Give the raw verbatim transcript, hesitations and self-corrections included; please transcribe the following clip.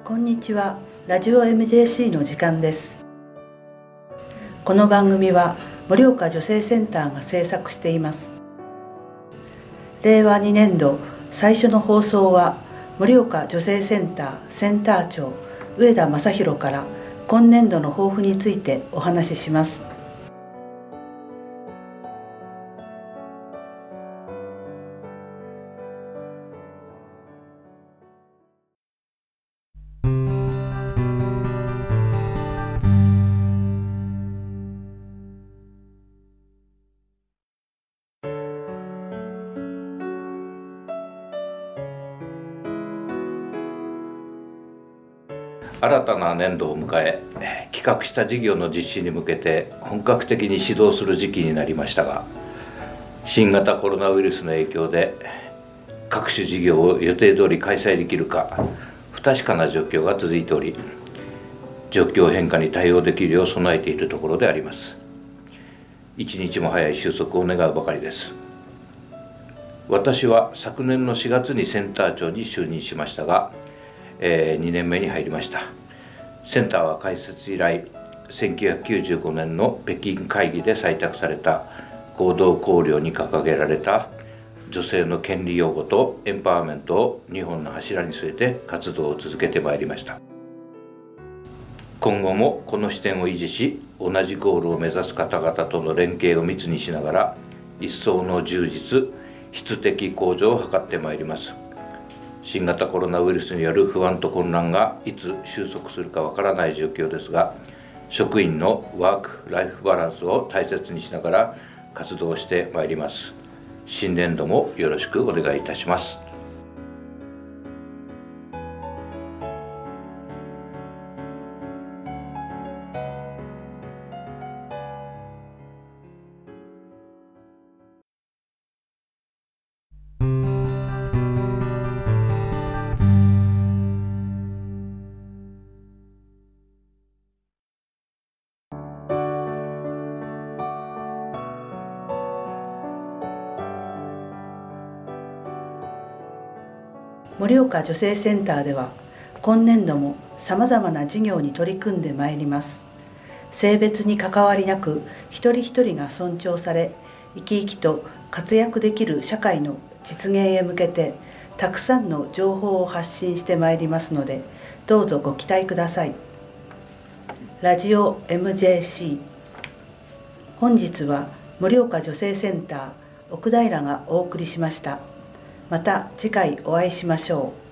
こんにちは。ラジオ エムジェーシー の時間です。この番組は盛岡女性センターが制作しています。れいわにねんど最初の放送は盛岡女性センターセンター長上田正弘から今年度の抱負についてお話しします。 新たな年度を迎え、企画した事業の実施に向けて本格的に始動する時期になりましたが、新型コロナウイルスの影響で各種事業を予定通り開催できるか不確かな状況が続いており、状況変化に対応できるよう備えているところであります。一日も早い収束を願うばかりです。私は昨年のしがつにセンター長に就任しましたが、えー、にねんめに入りました。センターは開設以来せんきゅうひゃくきゅうじゅうごねんの北京会議で採択された行動綱領に掲げられた女性の権利擁護とエンパワーメントを日本の柱に据えて活動を続けてまいりました。今後もこの視点を維持し、同じゴールを目指す方々との連携を密にしながら一層の充実、質的向上を図ってまいります。新型コロナウイルスによる不安と混乱がいつ収束するかわからない状況ですが、職員のワーク・ライフバランスを大切にしながら活動してまいります。新年度もよろしくお願いいたします。 盛岡女性センターでは今年度もさまざまな事業に取り組んでまいります。性別に関わりなく一人一人が尊重され、生き生きと活躍できる社会の実現へ向けてたくさんの情報を発信してまいりますので、どうぞご期待ください。ラジオ エムジェーシー、 本日は盛岡女性センター奥平がお送りしました。また次回お会いしましょう。